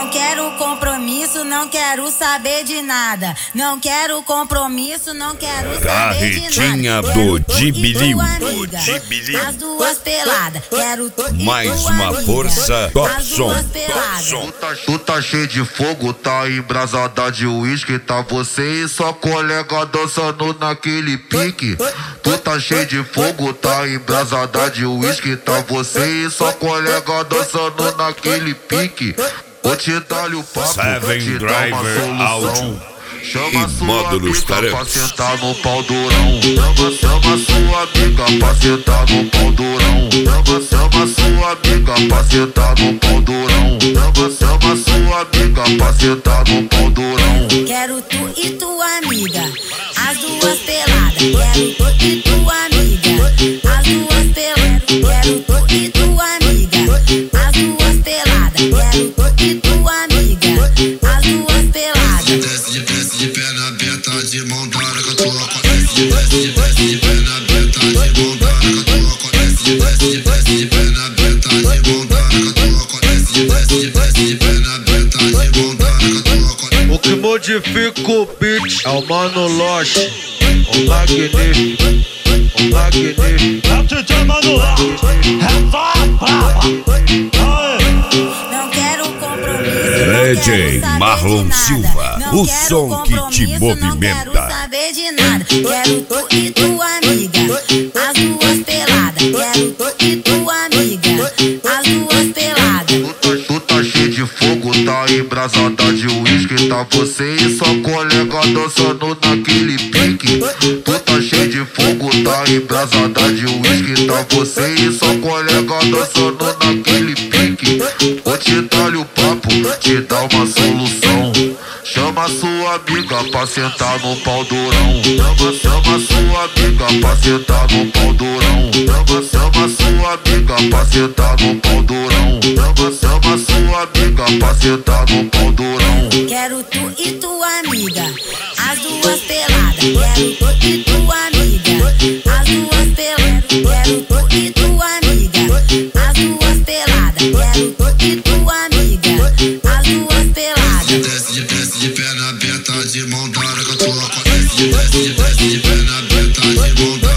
Não quero compromisso, não quero saber de nada. Não quero compromisso, não quero saber de Carretinha nada. do Dibiliu. As duas peladas. Quero tu e Mais tua uma amiga. força, As Dobson. duas peladas. Tu tá cheio de fogo, tá embrasada de uísque. Tá você e sua colega dançando naquele pique. Tu tá cheio de fogo, tá embrasada de uísque. Tá você e sua colega dançando naquele pique. Vou te dar o papo, Seven te dar uma Driver Áudio solução. Chama e sua módulos amiga pra tarefas. sentar no pau durão. Chama sua amiga pra sentar no pau durão. Chama sua amiga pra sentar no pau durão. Chama sua amiga pra sentar no pau durão. Quero tu e tua amiga. As duas peladas. Quero tu e tua amiga. As duas peladas. Quero tu e tua amiga. As duas peladas. Quero tu e tua amiga. As duas peladas. Desce de perna aberta, de mão dada com a tua cola. Desce de perna aberta, de mão dada com a tua cola. Desce de perna aberta, de mão dada com a tua cola. Desce de perna aberta, de mão dada com a tua cola. O que modifica o beat é o Mano Loche, o magnífico, o magnífico. É o DJ Mano Loche, é só a brava. Não quero compromisso. DJ Marlon Silva, o som que te movimenta. Não quero saber de nada. Quero tu e tua amiga. As duas peladas. Quero tu e tua amiga. As duas peladas. Tu tá cheio de fogo, tá embrasada de uísque. Tá você e sua colega dançando naquele pique. Tu tá cheio de fogo, tá embrasada de uísque. Tá você e sua colega dançando naquele pique. Vou te dar o papo, te dar uma solução. Chama sua amiga pra sentar no pau durão. Chama sua amiga pra sentar no pau durão. Chama sua amiga pra sentar no pau durão. Chama sua amiga pra sentar no pau durão. Quero tu e tua amiga. As duas peladas. Quero tu e tua amiga. As duas peladas. Quero tu e tua amiga. As duas peladas. Quero tu e tua amiga. As duas peladas. Desce de perna aberta, de mão dada com a tua cola. Desce de perna aberta, de mão dada.